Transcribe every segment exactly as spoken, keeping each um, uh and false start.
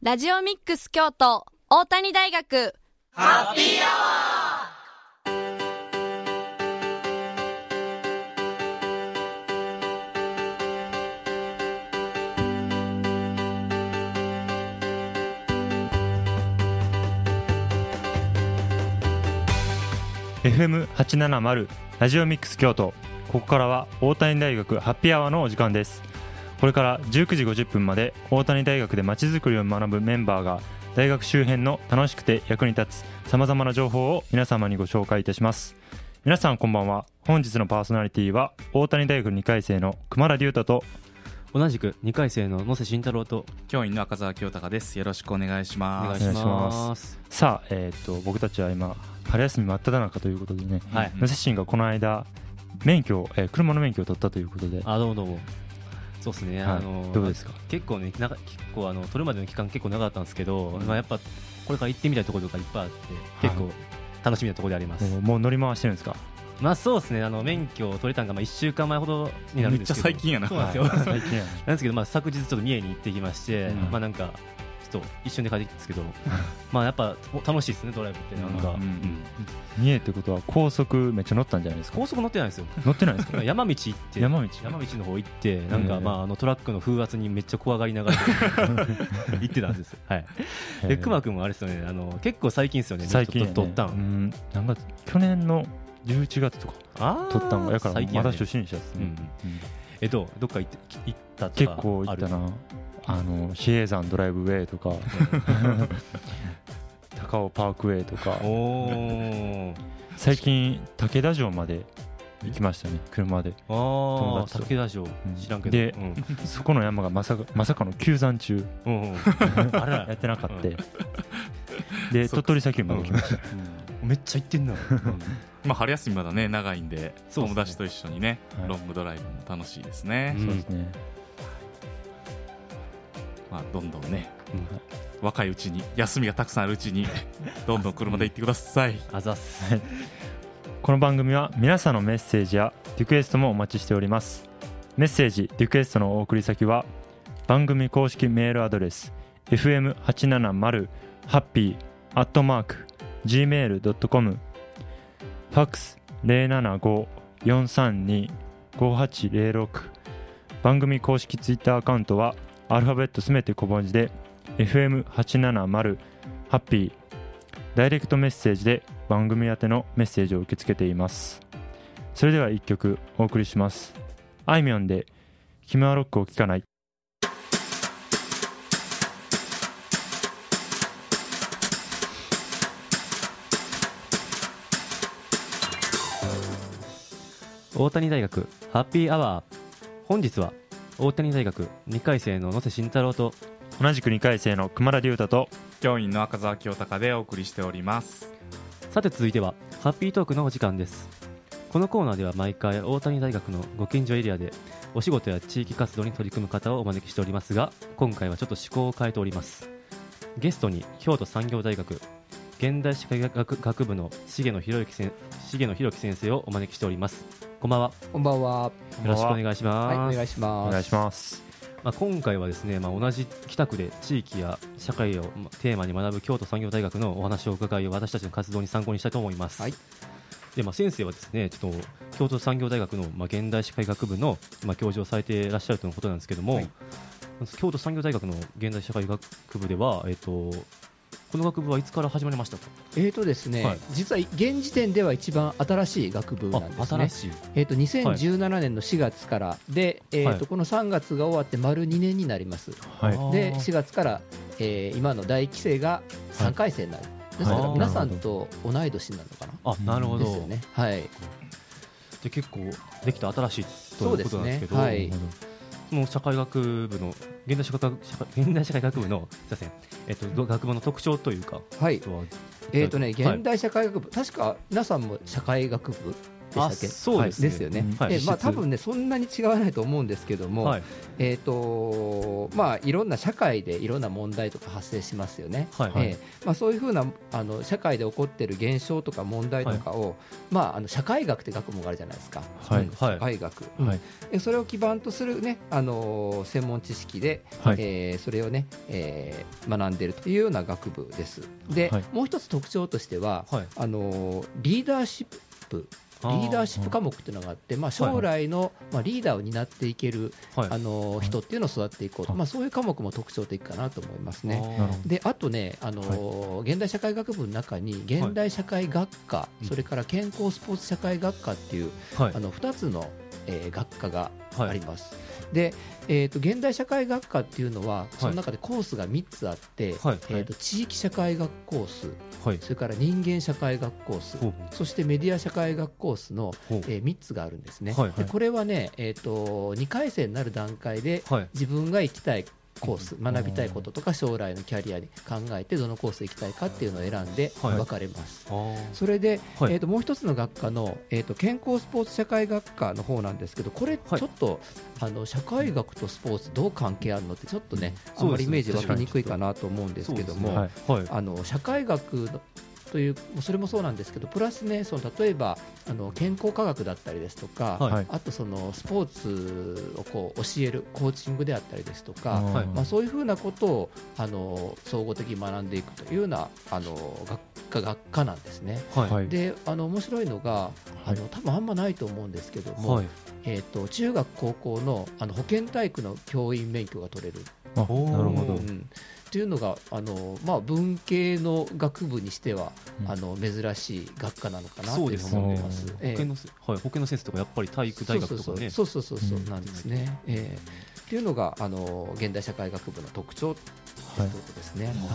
ラジオミックス京都大谷大学ハッピーアワー エフエムはちななまる ラジオミックス京都。ここからは大谷大学ハッピーアワーのお時間です。これからじゅうくじごじゅっぷんまで大谷大学でまちづくりを学ぶメンバーが大学周辺の楽しくて役に立つさまざまな情報を皆様にご紹介いたします。皆さんこんばんは。本日のパーソナリティは大谷大学にかい生の熊田龍太と同じくにかい生の野瀬慎太郎と教員の赤澤清隆です。よろしくお願いします。 お願いします。 さあ、えー、と僕たちは今春休み真っ只中ということでね、 はい、 野瀬慎がこの間免許、えー、車の免許を取ったということで。 あ、どうもどうも。そうですね、はい、あのどうですか。 結構ね、な結構あの取るまでの期間結構長かったんですけど、うん、まあ、やっぱこれから行ってみたいところとかいっぱいあって、はい、結構楽しみなところであります。 もう、もう乗り回してるんですか。 まあそうですね、あの免許を取れたのがまあいっしゅうかんまえほどになるんですけど。 めっちゃ最近やな。 そうなんですよ、 はい、最近やななんですけど、まあ、昨日ちょっと三重に行ってきまして、うん、まあなんかちょっと一瞬で帰ってきたんですけどまあやっぱ楽しいですね、ドライブって。なんか、うんうん、 三重ってことは高速めっちゃ乗ったんじゃないですか。 高速乗ってないんですよ。 乗ってないですか。 山道行って山道山道の方行ってなんか、まあ、あのトラックの風圧にめっちゃ怖がりながら行ってたんです。はい。で熊君もあれですよね、あの結構最近ですよね。 最近、ね、 取ったん、 うん、なんか去年のじゅういちがつとか取ったんがやからまだ初心者ですね。うんうん、 えどどっか行って行ったとか。 結構行ったな。あの比叡山ドライブウェイとか高尾パークウェイとか。お最近武田城まで行きましたね、車で。 ああ、武田城、うん、知らんけど。 で、うん、そこの山がまさか、まさかの休山中うん、うん、あらやってなかった、うん、で鳥取砂丘まで来ました、 うん、めっちゃ行ってんな、うん、 まあ、春休みまだね長いんで、友達と一緒にね、はい、ロングドライブも楽しいですね、 うん、そうですね。 まあ、どんどんね、うん、若いうちに休みがたくさんあるうちにどんどん車で行ってください。 あざっす。 この番組は皆さんのメッセージやリクエストもお待ちしております。メッセージリクエストのお送り先は番組公式メールアドレス エフエムはちななまる ハッピー アットマーク ジーメール ドットコム、 ファックス ゼロななご よんさんに ごはちゼロろく、番組公式ツイッターアカウントはアルファベットすべて小文字で エフエムはちななまる ハッピー。ダイレクトメッセージで番組宛てのメッセージを受け付けています。それではいっきょくお送りします。あいみょんで君はロックを聴かない。 大谷大学ハッピーアワー。本日は大谷大学にかい生の野瀬慎太郎と同じくにかい生の熊田龍太と教員の赤澤清隆でお送りしております。 さて続いてはハッピートークのお時間です。このコーナーでは毎回大谷大学のご近所エリアでお仕事や地域活動に取り組む方をお招きしておりますが、今回はちょっと趣向を変えております。ゲストに京都産業大学現代社会学学部の重野博之先重野博之先生をお招きしております。こんばんは。 こんばんは。 よろしくお願いします。 はい、お願いします。 お願いします。 まあ、今回はですね、まあ、同じ北区で地域や社会をテーマに学ぶ京都産業大学のお話を伺い、私たちの活動に参考にしたいと思います。はい。で、まあ、先生はですね、ちょっと京都産業大学の、まあ、現代社会学部の、まあ、教授をされていらっしゃるということなんですけども、はい、京都産業大学の現代社会学部では、えーとこの学部はいつから始まりましたか。 えーとですね、はい、実は現時点では一番新しい学部なんですね。えーとにせんじゅうななねんのしがつからで、はい、えーとこのさんがつが終わって丸にねんになります、はい、でしがつから、えー、今のだいいっき生がさんかい生になる、はい、ですから皆さんと同い年になるのかな。 あ、なるほどですよね。はい。 で結構できた新しいということなんですけど、 そうですね。はい。 もう社会学部の現代社会学現代社会学部のすいません、えっと学部の特徴というか、 はい。えっとね現代社会学部、はい、確か皆さんも社会学部したっけ？ そうですね。 ですよね。 はい、 でまあ多分ねそんなに違わないと思うんですけども、はい、えっとまあいろんな社会でいろんな問題とか発生しますよね。はい、えー、まあそういうふうなあの社会で起こっている現象とか問題とかを、はい、まああの社会学って学問があるじゃないですか。はい、社会学。はい、でそれを基盤とするねあの専門知識で、はい、えー、それをね、えー、学んでいるというような学部です。で、はい、もう一つ特徴としては、はい、あのリーダーシップリーダーシップ科目っていうのがあって、まあ、将来の、まあ、リーダーを担っていける、はい、あの人っていうのを育っていこうと、まあ、そういう科目も特徴的かなと思いますね。であとねあの、はい、現代社会学部の中に現代社会学科、はい、それから健康スポーツ社会学科っていう、はい、あのふたつの、えー、学科があります。はい、でえー、と現代社会学科っていうのはその中でコースがみっつあって、はい、えー、と地域社会学コース、はい、それから人間社会学コース、はい、そしてメディア社会学コースの、えー、みっつがあるんですね。はいはい、でこれはね、えー、とにかい生になる段階で自分が行きたいコース、学びたいこととか将来のキャリアに考えてどのコース行きたいかっていうのを選んで分かれます。はい、それで、はい、えー、ともう一つの学科の、えー、と健康スポーツ社会学科の方なんですけど、これちょっと、はい、あの社会学とスポーツどう関係あるのってちょっとね、あんまりイメージ湧きにくいかなと思うんですけども、ね、はいはい、あの社会学のというそれもそうなんですけど、プラスねその例えばあの健康科学だったりですとか、はい、あとそのスポーツをこう教えるコーチングであったりですとか、はい、まあ、そういうふうなことをあの総合的に学んでいくというようなあの学科学科なんですね。はい、であの面白いのがあの多分あんまないと思うんですけども、はい、えー、と中学高校の、あの保健体育の教員免許が取れる。 あ、なるほど。うん、 というのがあの、まあ、文系の学部にしては、うん、あの珍しい学科なのかなと思ってます。 保健の、はい、保健の先生とかやっぱり体育大学とかね、 そうそうそうそうそうなんですね。うん、えー、というのがあの現代社会学部の特徴ということですね。はいはい、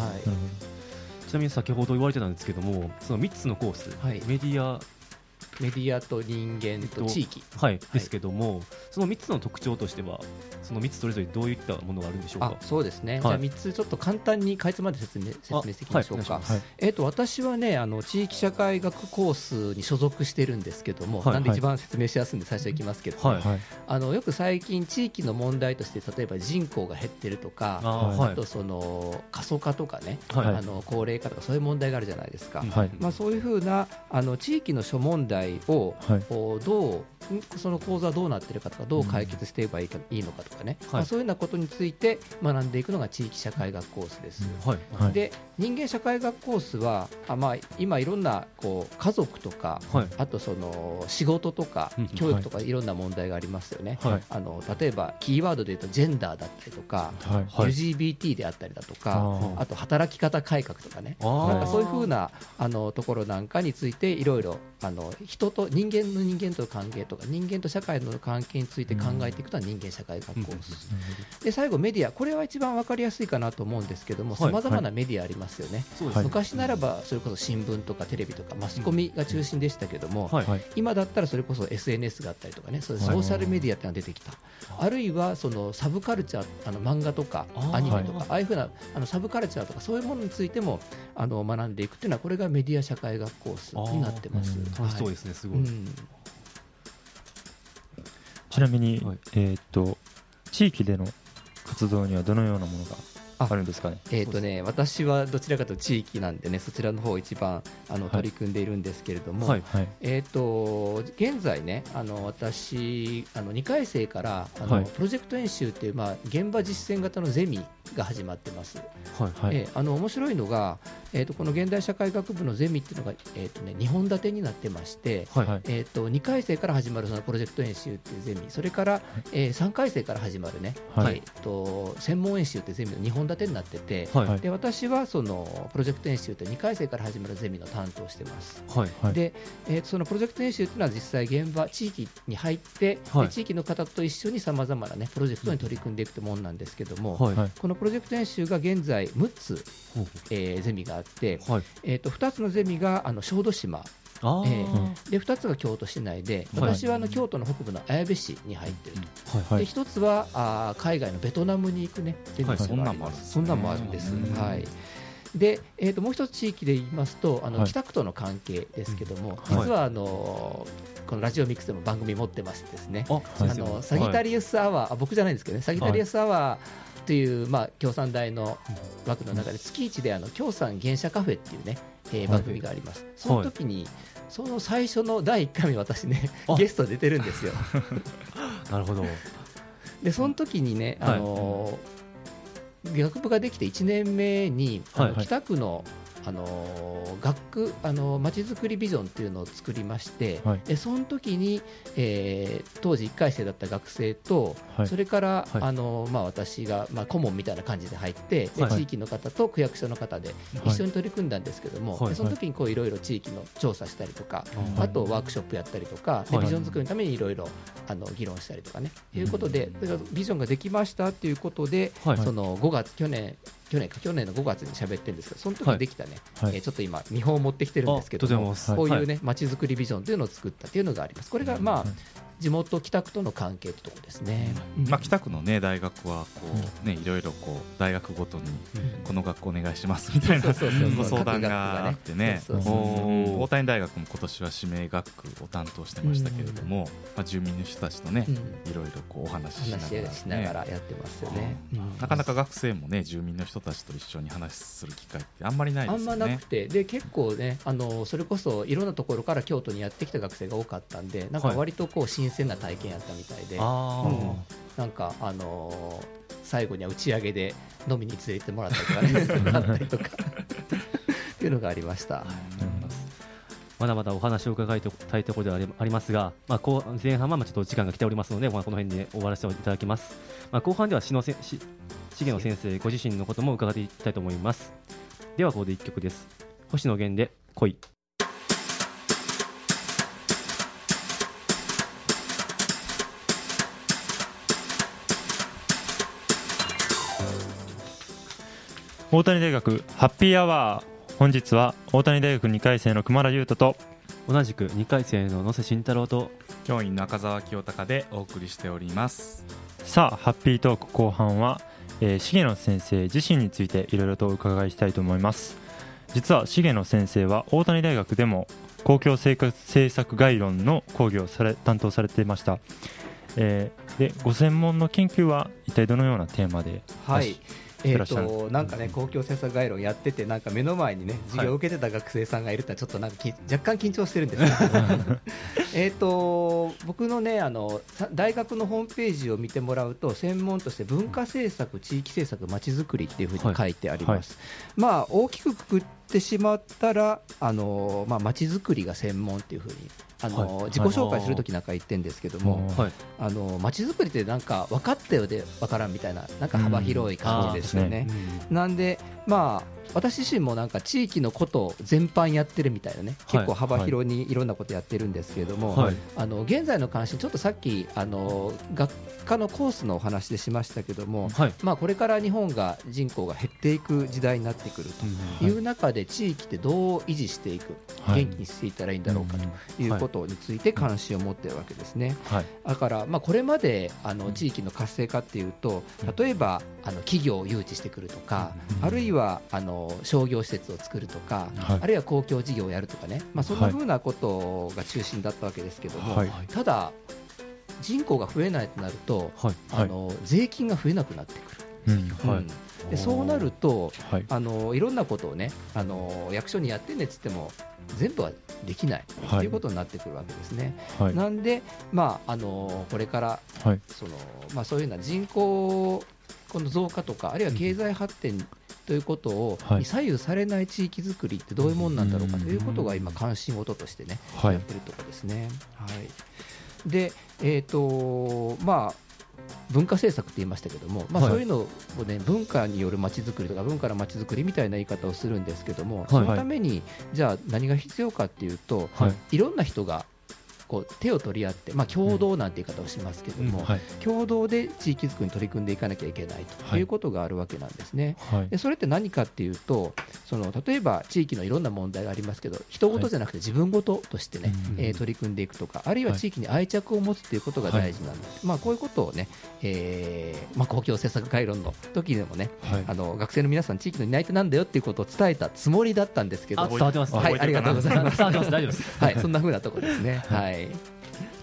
ちなみに先ほど言われてたんですけども、そのみっつのコース、はい、メディアメディアと人間と地域、 はい、ですけども、そのみっつの特徴としてはそのみっつそれぞれどういったものがあるんでしょうか。 あ、そうですね、はい、じゃあみっつちょっと簡単にかいつまんで説明、説明していきましょうか。はい、えー、と私はねあの地域社会学コースに所属してるんですけども、はい、なんで一番説明しやすいんで最初いきますけど、はい、あのよく最近地域の問題として例えば人口が減ってるとか、 あ,、はい、あとその過疎化とかね、はい、あの高齢化とかそういう問題があるじゃないですか。はい、まあ、そういうふうなあの地域の諸問題を、はい、どうその構造はどうなっているかとかどう解決していけばいいか、いいのかとかね、はい、まあ、そういうようなことについて学んでいくのが地域社会学コースです。はいはい、で人間社会学コースはあ、まあ、今いろんなこう家族とか、はい、あとその仕事とか、うん、教育とかいろんな問題がありますよね。はい、あの例えばキーワードで言うとジェンダーだったりとか、はい、エルジービーティー であったりだとか、はい、あと働き方改革とかね、なんかそういうふうなあのところなんかについていろいろあの人と人間の人間との関係とか人間と社会の関係について考えていくのは人間社会学コース、うん、で最後メディア、これは一番分かりやすいかなと思うんですけども、さまざまなメディアありますよね。はい、昔ならばそれこそ新聞とかテレビとかマスコミが中心でしたけども、はい、今だったらそれこそ エスエヌエス があったりとかね、そういうソーシャルメディアってのが出てきた、あるいはそのサブカルチャー、あの漫画とかアニメとか、はい、ああいうふうなあのサブカルチャーとかそういうものについてもあの学んでいくというのは、これがメディア社会学コースになってます。 楽しそうですね、すごい。うん、 ちなみに、はい、えー、っと地域での活動にはどのようなものがあるんですかね。 えーとね、私はどちらかというと地域なんでね、そちらの方を一番あの取り組んでいるんですけれども、はいはい、えーと現在ね、あの私あのにかい生からあの、はい、プロジェクト演習っていう、まあ、現場実践型のゼミが始まってます。はいはい、えー、あの面白いのが、えーとこの現代社会学部のゼミっていうのが、えーとね、にほん立てになってまして、はいはい、えーとにかい生から始まるそのプロジェクト演習っていうゼミ、それから、はい、えー、さんかい生から始まるね、はい、えーと専門演習っていうゼミのにほん立てになってて、はい、で私はそのプロジェクト演習ってにかい生から始まるゼミの担当してます。はいはい、で、えー、そのプロジェクト演習っていうのは実際現場地域に入って、はい、地域の方と一緒にさまざまな、ね、プロジェクトに取り組んでいくというものなんですけども、はい、このプロジェクト演習が現在むっつ、えー、ゼミがあって、はい、えー、とふたつのゼミがあの小豆島、えー、でふたつが京都市内で、私はあの京都の北部の綾部市に入っていると、はいはい、でひとつはあ海外のベトナムに行くねゼミがあります。そんなんもあるんです。はい、でえー、ともう一つ地域で言いますとあの、はい、北区との関係ですけども、はい、実はあのこのラジオミックスでも番組持ってましてですね、 ああのサギタリウスアワー、あ僕じゃないんですけどね、サギタリウスアワーという、まあ、共産大の枠の中で月一であの共産原社カフェっていうね、えー、番組があります。その時にその最初のだいいっかいめ私ねゲスト出てるんですよ。 なるほど。 でその時にね、あのー、学部ができていちねんめにあの、はいはい、北区のあの学区あのまちづくりビジョンっていうのを作りまして、はい、でその時に、えー、当時いっかい生だった学生と、はい、それから、はいあのまあ、私が、まあ、顧問みたいな感じで入って、で地域の方と区役所の方で一緒に取り組んだんですけども、はい、でその時にこういろいろ地域の調査したりとか、はい、あとワークショップやったりとか、でビジョン作りのためにいろいろあの議論したりとかね、ということでビジョンができましたっていうことで、はい、そのごがつ去年去年か去年のごがつに喋ってるんですけど、その時にできたね、はいえー、ちょっと今見本を持ってきてるんですけども、こういうねまちづくりビジョンというのを作ったというのがあります。これがまあ地元北区との関係というところですね。 うんまあ、北区の、ね、大学はこう、ね、いろいろこう大学ごとにこの学校お願いしますみたいな相談があってね、大谷大学も今年は指名学区を担当してましたけれども、うんまあ、住民の人たちとね、うん、いろいろこうお話ししながら、ね、 話しながらやってますよね。 うん、なかなか学生もね住民の人たちと一緒に話する機会ってあんまりないですよね。 あんまなくて、で結構ねあのそれこそいろんなところから京都にやってきた学生が多かったんで、なんか割とこう新鮮な体験やったみたいで、はいうん、なんかあのー、最後には打ち上げで飲みに連れてってもらったりとかねあったりとかっていうのがありました。 まだまだお話を伺いたいところではありますが、まあ、後前半はちょっと時間が来ておりますので、まあ、この辺で終わらせていただきます。まあ、後半ではしのせし重野先生ご自身のことも伺っていきたいと思います。ではここでいっきょくです。星野源で恋。 大谷大学ハッピーアワー、本日は大谷大学にかい生の熊田優斗と同じくにかい生の野瀬慎太郎と教員中澤清隆でお送りしております。 さあハッピートーク後半は、えー、重野先生自身についていろいろとお伺いしたいと思います。実は重野先生は大谷大学でも公共政策概論の講義をされ担当されていました。えー、でご専門の研究は一体どのようなテーマではいえー、となんかね公共政策概論やってて、なんか目の前にね授業を受けてた学生さんがいるとちょっとなんかき若干緊張してるんですけどえと僕のねあの大学のホームページを見てもらうと、専門として文化政策、地域政策、まちづくりっていうふうに書いてあります。はいはい、まあ大きくくくってしまったらあの、まあ、まちづくりが専門っていうふうにあの、はい、自己紹介するときなんか言ってるんですけども、はい、あの街づくりってなんか分かったようで分からんみたいな、なんか幅広い感じですよね。うん、なんでまあ私自身もなんか地域のことを全般やってるみたいなね、結構幅広にいろんなことやってるんですけれども、はい、あの現在の関心、ちょっとさっきあの学科のコースのお話でしましたけども、はい、まあ、これから日本が人口が減っていく時代になってくるという中で、地域ってどう維持していく、はい、元気にしていったらいいんだろうかということについて関心を持っているわけですね。はい、だから、まあ、これまであの地域の活性化っていうと、例えばあの企業を誘致してくるとか、あるいはあの商業施設を作るとか、はい、あるいは公共事業をやるとかね、まあ、そんな風なことが中心だったわけですけども、はい、ただ人口が増えないとなると、はい、あの税金が増えなくなってくる。うんはい、でそうなると、はい、あのいろんなことをねあの役所にやってねっつっても全部はできないと、はい、いうことになってくるわけですね。はい、なんで、まあ、あのこれから、はい、そのまあ、そういうような人口この増加とか、あるいは経済発展ということを、はい、に左右されない地域づくりってどういうものなんだろうかということが今関心事としてね、はい、やってるところですね。はい、で、えーとまあ、文化政策って言いましたけども、まあ、そういうのを、ね、文化によるまちづくりとか文化のまちづくりみたいな言い方をするんですけども、はい、そのためにじゃあ何が必要かっていうと、はい、いろんな人がこう手を取り合って、まあ、共同なんて言い方をしますけども、うんはい、共同で地域づくりに取り組んでいかなきゃいけないということがあるわけなんですね。はい、でそれって何かっていうと、その例えば地域のいろんな問題がありますけど、人事じゃなくて自分事としてね、はい、えー、取り組んでいくとか、あるいは地域に愛着を持つということが大事なんです。はい、まあ、こういうことをね、えーまあ、公共政策概論の時でもね、はい、あの学生の皆さん地域の担い手なんだよっていうことを伝えたつもりだったんですけど、 あ伝わってます、 はい、ありがとうございます。 伝わってます、大丈夫です。 はい、そんな風なところですね。はい、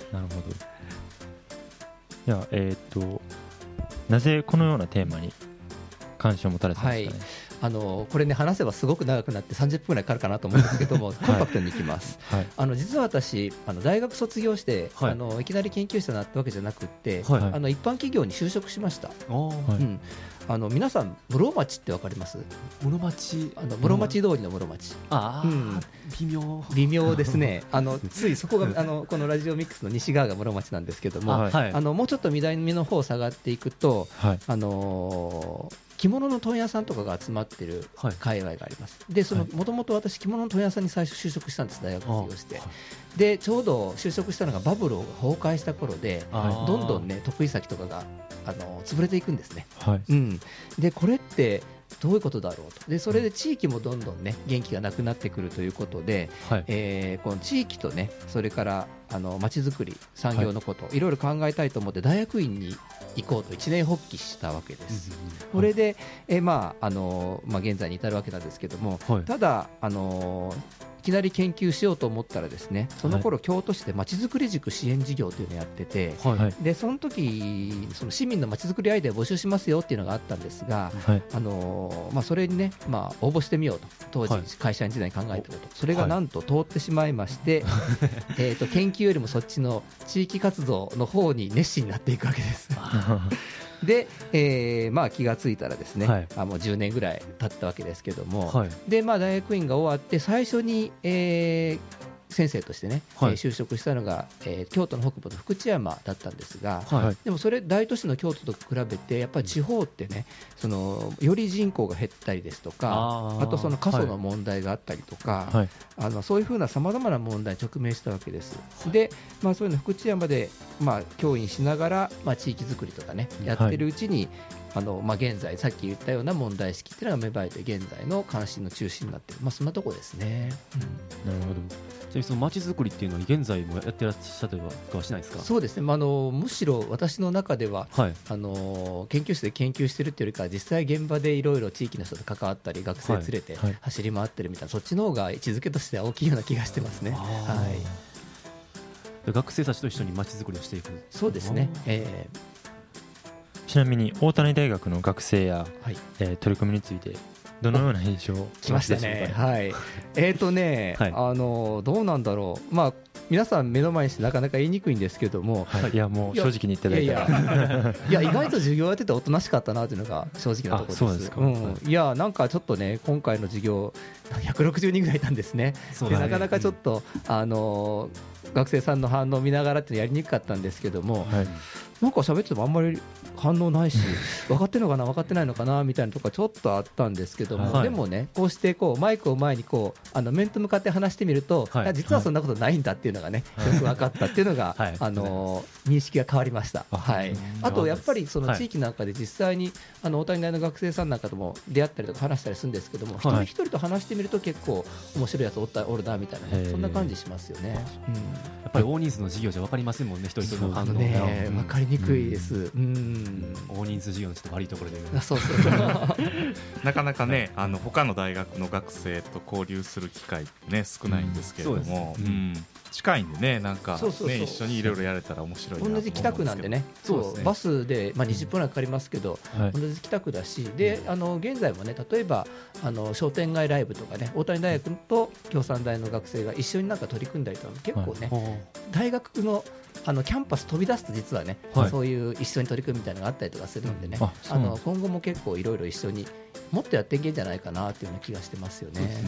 なるほど。いや、えー、っとなぜこのようなテーマに関心を持たれたんですかね。はい、 あのこれね話せばすごく長くなってさんじゅっぷんぐらいかかるかなと思うんですけども、コンパクトにいきます。はい、あの実は私あの大学卒業して、はい、あのいきなり研究者になったわけじゃなくて、はい、あの一般企業に就職しました。はい、うん、あの皆さん室町ってわかります？ 室町、 あの室町通りの室町。 ああ、うん、微妙微妙ですね。あのついそこがあのこのラジオミックスの西側が室町なんですけども、はい、あのもうちょっと南の方下がっていくと、はい、あのー着物の問屋さんとかが集まってる界隈があります。で、そのもともと私着物の問屋さんに最初就職したんです、大学卒業して。でちょうど就職したのがバブルが崩壊した頃で、どんどんね得意先とかがあの潰れていくんですね。はい、うん、でこれってどういうことだろうと。でそれで地域もどんどんね元気がなくなってくるということで、はい、えー、この地域とねそれからあの街づくり産業のこと、はい、いろいろ考えたいと思って大学院に行こうと一年発起したわけです。うん、これで、えまああのまあ、現在に至るわけなんですけども、はい、ただあのいきなり研究しようと思ったらですね、その頃、はい、京都市でまちづくり塾支援事業というのをやってて、はい、でその時その市民のまちづくりアイデアを募集しますよっていうのがあったんですが、はい、あのまあ、それにね、まあ、応募してみようと当時会社員時代に考えたこと、それがなんと通ってしまいまして、はい、えーと研究よりもそっちの地域活動の方に熱心になっていくわけですで、えーまあ、気がついたらですね、はい、あもうじゅうねんぐらい経ったわけですけども、はい、でまあ、大学院が終わって最初に、えー先生としてね、はい、就職したのが、えー、京都の北部の福知山だったんですが、はい、でもそれ大都市の京都と比べてやっぱり地方ってね、そのより人口が減ったりですとか、 あ, あとその過疎の問題があったりとか、はい、あのそういうふうなさまざまな問題に直面したわけです。で、まあ、そういうの福知山で、まあ、教員しながら、まあ、地域づくりとかねやってるうちに、はい、あのまあ、現在さっき言ったような問題意識っていうのが芽生えて現在の関心の中心になっている、まあ、そんなところですね。 うん、なるほど。ちなみにその街づくりっていうのは現在もやってらっしゃったりはしないですか？ そうですね、まあ、あのむしろ私の中では、はい、あの研究室で研究してるっていうよりか実際現場でいろいろ地域の人と関わったり学生連れて走り回ってるみたいな、はいはい、そっちの方が位置づけとしては大きいような気がしてますね。はい、 学生たちと一緒に街づくりをしていく。 そうですね、えー、ちなみに大谷大学の学生や、はい、えー、取り組みについてどのような印象をきましたね。はい、えーとね、はい、あのどうなんだろう、まあ、皆さん目の前にしてなかなか言いにくいんですけども、 はい、いやもう正直に言っていただいたら、いや意外と授業やってておとなしかったなというのが正直なところです。 そうですか。 うん、いやなんかちょっとね今回の授業ひゃくろくじゅうにんぐらいいたんですね。でなかなかちょっと、うん、あの学生さんの反応を見ながらってやりにくかったんですけども、はい、なんか喋っててもあんまり反応ないし分かってるのかな分かってないのかなみたいなところちょっとあったんですけども、はい、でもねこうしてこうマイクを前にこうあの面と向かって話してみると、はい、実はそんなことないんだっていうのがね、はい、よく分かったっていうのが、はい、あの認識が変わりました。はい、あとやっぱりその地域なんかで実際にあの大谷大の学生さんなんかとも出会ったりとか話したりするんですけども、はい、一人一人と話してみると結構面白いやつおったおるなみたいな、ね、そんな感じしますよね。うん、やっぱり大人数の授業じゃ分かりませんもんね、一人一人の反応が、 ね、分かりにくいです。うん、 大人数授業のちょっと悪いところでそうそうそうなかなかね、あの他の大学の学生と交流する機会ね少ないんですけれども、うん、うん、近いんでね、なんかねそうそうそう一緒にいろいろやれたら面白いなと思うんですけど、 同じ北区なんでね、そうそう、バスで、まあ、にじゅっぷんぐらいかかりますけど、うん、同じ北区だし、であの現在もね例えばあの商店街ライブとかね大谷大学と京産大の学生が一緒になんか取り組んだりとか結構ね、はい、大学のあのキャンパス飛び出すと実はね、はい、そういう一緒に取り組むみたいなのがあったりとかするんでね、ああの今後も結構いろいろ一緒にもっとやっていけんじゃないかなっていうような気がしてますよね。 うん、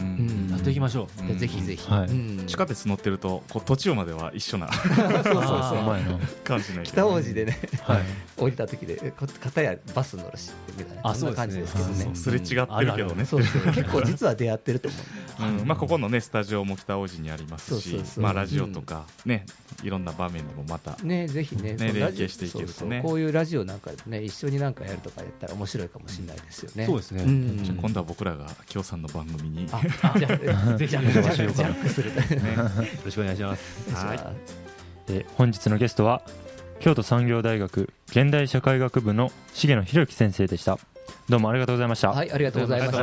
やっていきましょう、 うん、ぜひぜひ、 はい、うん、地下鉄乗ってるとこう途中までは一緒なそうそうそう感じない、 北大路でね、はい、降りた時で片やバス乗るしみたいなそんな感じですけどね、 すれ違ってるけどね、 そうそう結構実は出会ってると思う、 うん、まあ、ここのねスタジオも北大路にありますし、まあラジオとかね、うん、いろんな場面でもまたねぜひねね連携していけるとね、そうそうこういうラジオなんかでね一緒になんかやるとかやったら面白いかもしれないですよね。 そうですね、 うん、 じゃあ今度は僕らが京さんの番組にああじゃあぜひジャンプする、ね、よろしくお願いします。 はい、え本日のゲストは京都産業大学現代社会学部の重野博樹先生でした。どうもありがとうございました。 はい、ありがとうございました。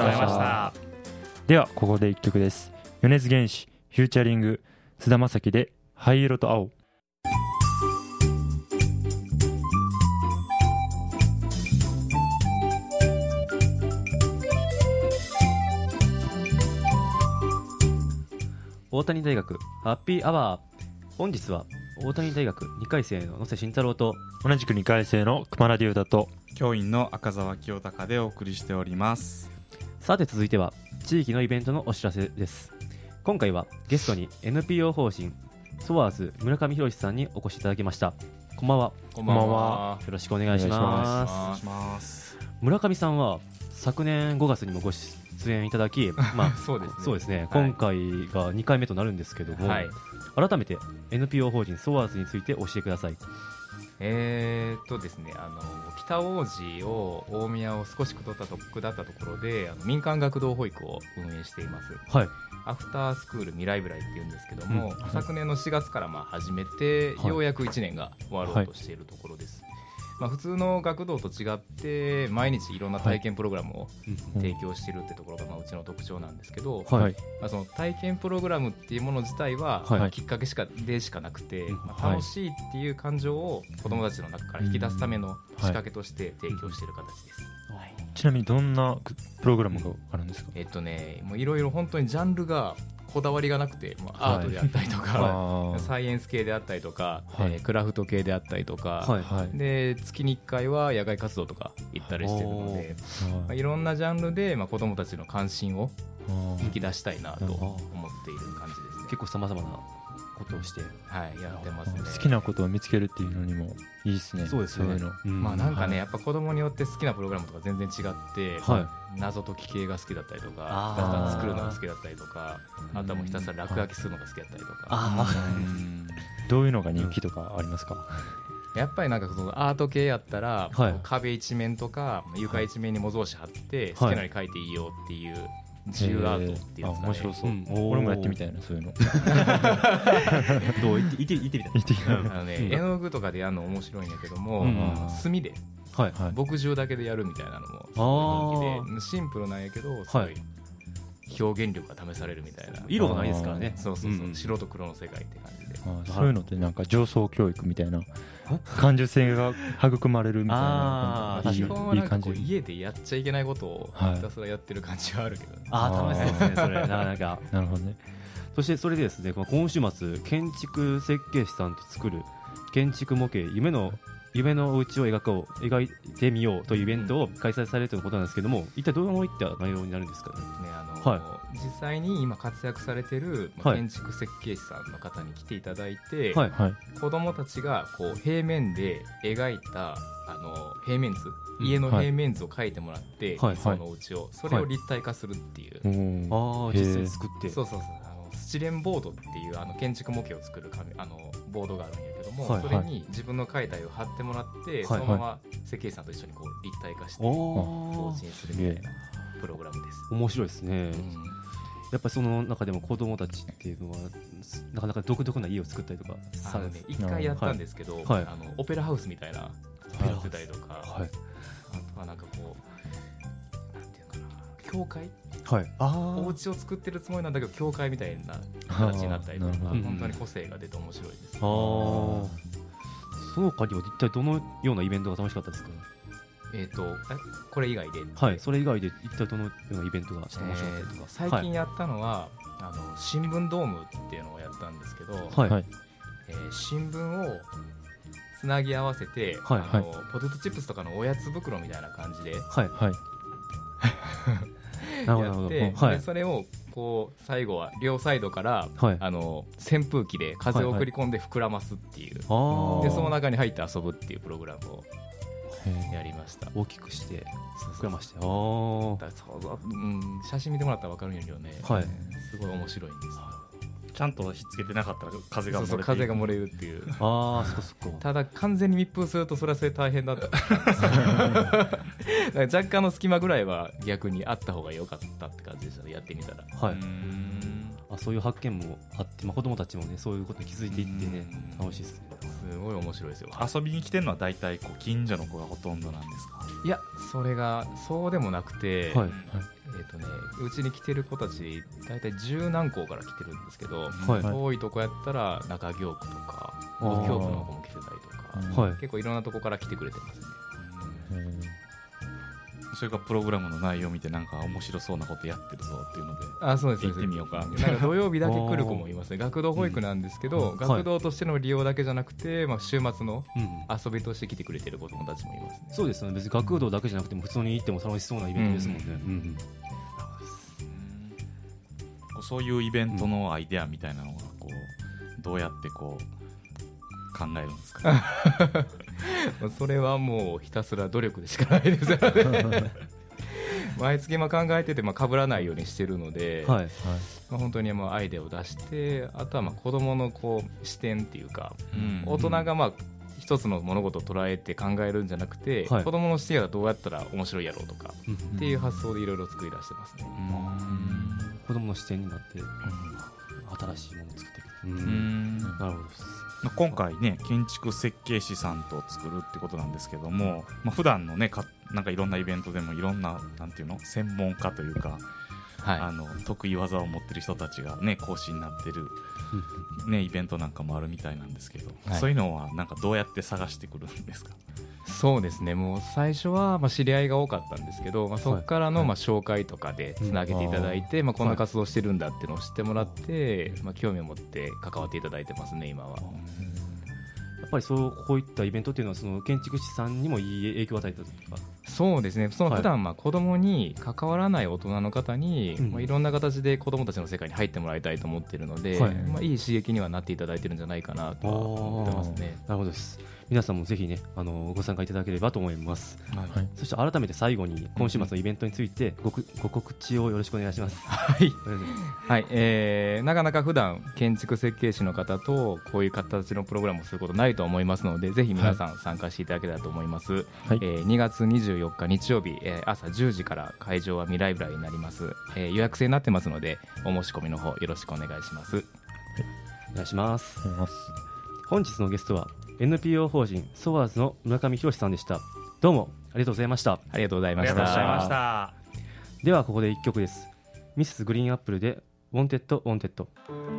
ではここでいっきょくです。米津玄師フューチャリング菅田将暉で灰色と青。 大谷大学ハッピーアワー。本日は大谷大学にかい生の野瀬慎太郎と同じくにかい生の熊田龍太と教員の赤澤清隆でお送りしております。 さて続いては地域のイベントのお知らせです。今回はゲストに エヌピーオー 法人ソワーズ村上博さんにお越しいただきました。こんばんは。 こんばんは。 よろしくお願いします。 お願いします。 村上さんは昨年ごがつにもご出演いただき、まあそうですね。 そうですね、 はい、 今回がにかいめとなるんですけども、はい、改めて エヌピーオー 法人ソワーズについて教えてください。 えーっとですね、あの北大路を大宮を少し下ったと下ったところであの民間学童保育を運営しています。 はい。 アフタースクール未来ブライっていうんですけども、うん、昨年のしがつからまあ始めて、はい、ようやくいちねんが終わろうとしているところです。はい。まあ、普通の学童と違って毎日いろんな体験プログラムを提供しているってところがまあうちの特徴なんですけど、はい、まあ、その体験プログラムっていうもの自体はまあきっかけしかでしかなくて、まあ、楽しいっていう感情を子どもたちの中から引き出すための仕掛けとして提供している形です。はい、 ちなみにどんなプログラムがあるんですか？ えっとね、もういろいろ本当にジャンルがこだわりがなくて、まあ、アートであったりとか、はい、サイエンス系であったりとか、はい、えー、クラフト系であったりとか、はい、で月にいっかいは野外活動とか行ったりしてるので、まあ、いろんなジャンルで、まあ、子どもたちの関心を引き出したいなと思っている感じですね。 結構さまざまなことをして、 はい、やってますね。 好きなことを見つけるっていうのにもいいですね。 そうですね。そういうの、 うん、まあなんかね、はい、やっぱ子供によって好きなプログラムとか全然違って、はい、謎解き系が好きだったりとか、ひたすら作るのが好きだったりとか、あとはもうひたすら落書きするのが好きだったりとか、あ、 うん、どういうのが人気とかありますか？ やっぱりなんかそのアート系やったら、はい、壁一面とか床一面に模造紙貼って好きなように描いていいよっていう自由アートっていうやつかね。 面白そう、うん、俺もやってみたいな、そういうのどう言ってみたいあの、ね、絵の具とかでやるの面白いんやけども、うん、墨で、はい、墨汁だけでやるみたいなのもすごい人気で、シンプルなんやけどすごい表現力が試されるみたいな。 色がないですからね。 そうそうそう、うん、白と黒の世界って感じで。 あ、そういうのってなんか上層教育みたいな感受性が育まれるみたいな。 基本はなんかこう家でやっちゃいけないことをひたすらやってる感じはあるけどね。 ああ、楽しそうですね、それ。なかなか。 なるほどね。 そしてそれでですね、今週末建築設計士さんと作る建築模型夢の夢のお家を描こう描いてみようというイベントを開催されるということなんですけども、一体どういった内容になるんですかね。ね、 あの、はい、実際に今活躍されている、まあ、建築設計士さんの方に来ていただいて、はい、子どもたちがこう平面で描いたあの平面図、家の平面図を描いてもらって、はい、そのお家をそれを立体化するっていう、 はい、あ、実際作って、 そうそうそう、あのスチレンボードっていうあの建築模型を作るあのボードがあるんやけども、はい、それに自分の描いた絵を貼ってもらって、はい、そのまま設計士さんと一緒にこう立体化して同時にするみたいなプログラムです。 面白いですね、うん、やっぱりその中でも子どもたちっていうのはなかなか独特な家を作ったりとかさ、ね、一回やったんですけど、はい、あのオペラハウスみたいなやってたりとか、はい、あとはなんかこうなんていうかな、教会、はい、あお家を作ってるつもりなんだけど教会みたいな形になったりとか、本当に個性が出て面白いです。あ、 その他には一体どのようなイベントが楽しかったですか？ えー、とこれ以外で、 はい、それ以外で一体どのようなイベントが面白かったですか？ えー、最近やったのは、はい、あの新聞ドームっていうのをやったんですけど、はい、えー、新聞をつなぎ合わせて、はい、あのはい、ポテトチップスとかのおやつ袋みたいな感じで、はいはいやって、はい、でそれをこう最後は両サイドから、はい、あの扇風機で風を送り込んで膨らますっていう、はいはい、でその中に入って遊ぶっていうプログラムをやりました。 大きくして膨らまして、あ、 そう、うん、写真見てもらったら分かるんやけどね、はい、すごい面白いんです。 ちゃんとひっつけてなかったら風が漏れて、そうそう、 風が漏れるっていう。 ああ、そこそこ。 ただ完全に密封するとそれはそれ大変だった若干の隙間ぐらいは逆にあった方が良かったって感じでしたね、やってみたら。はい、うーん、 あ、そういう発見もあって、まあ、子供たちもねそういうことに気づいていってね、楽しいですね。 すごい面白いですよ。 遊びに来てるのは大体こう近所の子がほとんどなんですか？ いや、それがそうでもなくて、はい、えーとね、うちに来てる子たち大体十何校から来てるんですけど、はい、遠いとこやったら中京区とか京区の子も来てたりとか、はい、結構いろんなとこから来てくれてますね。 それがプログラムの内容を見てなんか面白そうなことやってるぞっていうので、 あ、そうです、 行ってみようかな。 なんか土曜日だけ来る子もいますね。学童保育なんですけど、うん、学童としての利用だけじゃなくて、まあ、週末の遊びとして来てくれてる子供たちもいますね。 そうですね、別に学童だけじゃなくても普通に行っても楽しそうなイベントですもんね、うんうん、 そういうイベントのアイデアみたいなのがこうどうやってこう考えるんですか、ね、 それはもうひたすら努力でしかないですよね毎月考えててまあ被らないようにしてるので、はいはい、まあ、本当にまあアイデアを出して、あとはまあ子どものこう視点っていうか、うん、大人がまあ一つの物事を捉えて考えるんじゃなくて、はい、子どもの視点はどうやったら面白いやろうとか、うん、っていう発想でいろいろ作り出してますね。うん、 子どもの視点になって、うん、新しいものを作っていく。うん、なるほどです。 今回ね、建築設計士さんと作るってことなんですけども、まあ、普段のねかなんかいろんなイベントでもいろんななんていうの専門家というか、はい、あの得意技を持ってる人たちがね講師になってる、ね、イベントなんかもあるみたいなんですけど、はい、そういうのはなんかどうやって探してくるんですか？ そうですね、もう最初はまあ知り合いが多かったんですけど、まあ、そこからのまあ紹介とかでつなげていただいて、まあこんな活動してるんだっていうのを知ってもらって、まあ興味を持って関わっていただいてますね、今は。 やっぱりそうこういったイベントっていうのはその建築士さんにもいい影響を与えたというか。 そうですね、その普段まあ子供に関わらない大人の方に、はい、まあいろんな形で子供たちの世界に入ってもらいたいと思っているので、はい、まあいい刺激にはなっていただいてるんじゃないかなとは思ってますね。 なるほどです。皆さんもぜひね、あのご参加いただければと思います、はい、そして改めて最後に今週末のイベントについて ご,、うん、ご告知をよろしくお願いします。 はい、はい、えー、なかなか普段建築設計士の方とこういう形のプログラムをすることないと思いますので、ぜひ皆さん参加していただけたらと思います、はい、えー、にがつにじゅうよっか日曜日、えー、朝じゅうじから会場は未来ブラになります、えー、予約制になってますのでお申し込みの方よろしくお願いします。はい、 お願いします。本日のゲストはエヌピーオー 法人ソワーズの村上博さんでした。どうもありがとうございました。 ありがとうございました。 ではここでいっきょくです。ミセスグリーンアップルでウォンテッドウォンテッド。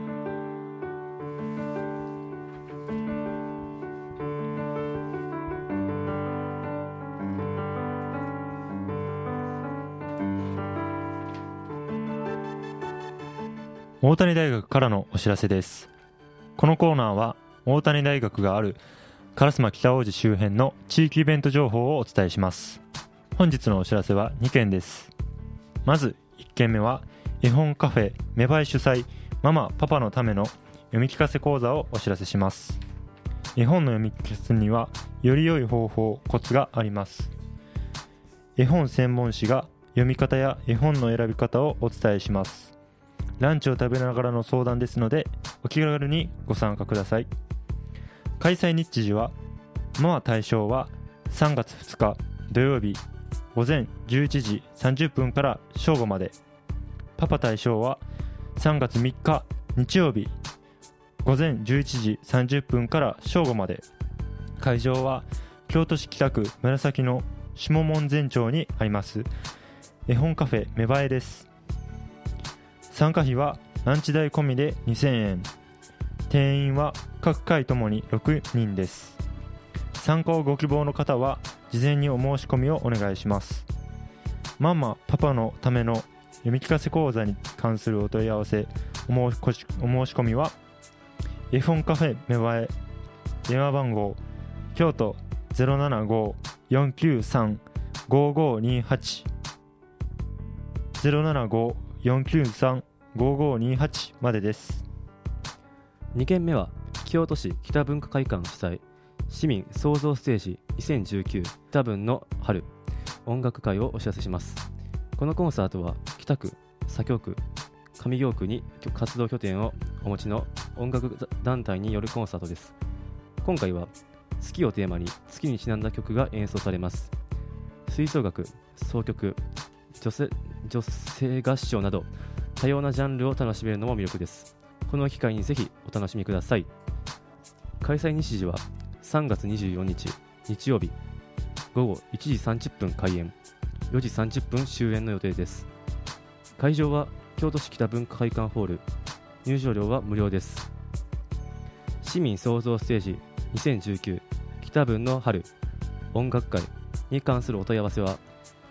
大谷大学からのお知らせです。このコーナーは大谷大学がある烏丸北大路周辺の地域イベント情報をお伝えします。本日のお知らせはにけんです。まずいっけんめは絵本カフェ芽生え主催ママパパのための読み聞かせ講座をお知らせします。絵本の読み聞かせにはより良い方法コツがあります。絵本専門誌が読み方や絵本の選び方をお伝えします。ランチを食べながらの相談ですのでお気軽にご参加ください。開催日時はママ対象はさんがつふつか土曜日午前じゅういちじさんじゅっぷんから正午まで、パパ対象はさんがつみっか日曜日午前じゅういちじさんじゅっぷんから正午まで、会場は京都市北区紫の下門前町にあります絵本カフェ芽生えです。参加費はランチ代込みでにせんえん、定員は各回ともにろくにんです。参加をご希望の方は事前にお申し込みをお願いします。ママパパのための読み聞かせ講座に関するお問い合わせお申し、お申し込みは絵本カフェ芽生え電話番号京都 ゼロななご よんきゅうさん ごごにはち ゼロななご よんきゅうさん ごごにはちまでです。 にけんめは京都市北文化会館主催市民創造ステージにせんじゅうきゅう北文の春音楽会をお知らせします。このコンサートは北区、左京区、上京区に活動拠点をお持ちの音楽団体によるコンサートです。今回は月をテーマに月にちなんだ曲が演奏されます。吹奏楽、箏曲、女性、女性合唱など多様なジャンルを楽しめるのも魅力です。この機会にぜひお楽しみください。開催日時はさんがつにじゅうよっか日曜日午後いちじさんじゅっぷん開演、よじさんじゅっぷん終演の予定です。会場は京都市北文化会館ホール、入場料は無料です。市民創造ステージにせんじゅうきゅう北文の春音楽会に関するお問い合わせは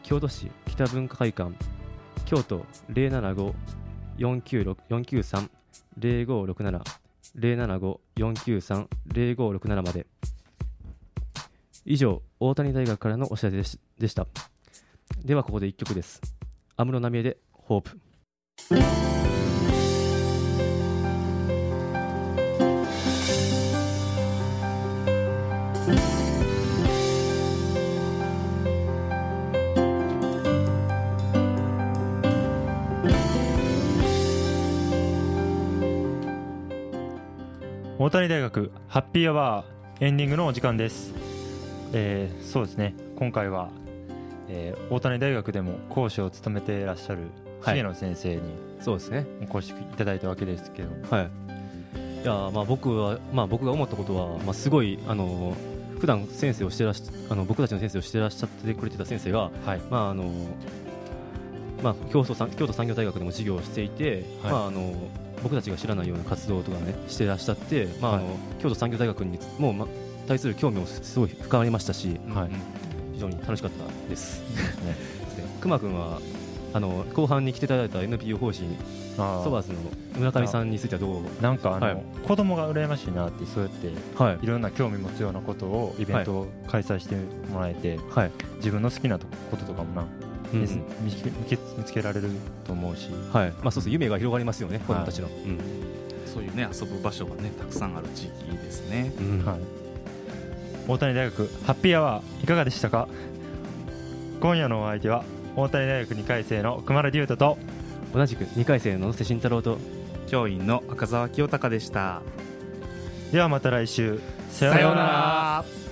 京都市北文化会館京都 ゼロななご よんきゅうろく よんきゅうさん ゼロごろくなな ゼロななご よんきゅうさん ゼロごろくななまで。以上、大谷大学からのお知らせで し, でした。ではここでいっきょくです。安室奈美恵でホープ。 大谷大学ハッピーアワーエンディングのお時間です。えー、そうですね、今回は、えー、大谷大学でも講師を務めていらっしゃる重野先生に、はい、 そうですね、 お越しいただいたわけですけど、 はい、いやまあ僕は、まあ、僕が思ったことは、まあ、すごいあの普段先生をしてらしあの僕たちの先生をしてらっしゃってくれてた先生が、はい、まああのまあ、京都産、京都産業大学でも授業をしていて、はい、まああの僕たちが知らないような活動とかねしてらっしゃって、まああのはい、京都産業大学にも、ま、対する興味もすごい深まりましたし、はい、非常に楽しかったです。熊君はあの後半に来ていただいた エヌピーオー 法人ソバーズの村上さんについてはどう？ なんかあの、はい、子供が羨ましいなって、そうやって、はい、いろんな興味持つようなことをイベントを開催してもらえて、はい、自分の好きなこととかもなうん、見つけ、見つけられると思うし、 はい、まあ、そうそう、夢が広がりますよね、子供たちの、はい、うん、 そういうね遊ぶ場所がねたくさんある地域ですね、うん、はい、 大谷大学ハッピーアワーいかがでしたか？今夜のお相手は大谷大学にかい生の熊原龍斗と同じくにかい生の野瀬慎太郎と教員の赤澤清隆でした。 ではまた来週、 さようなら。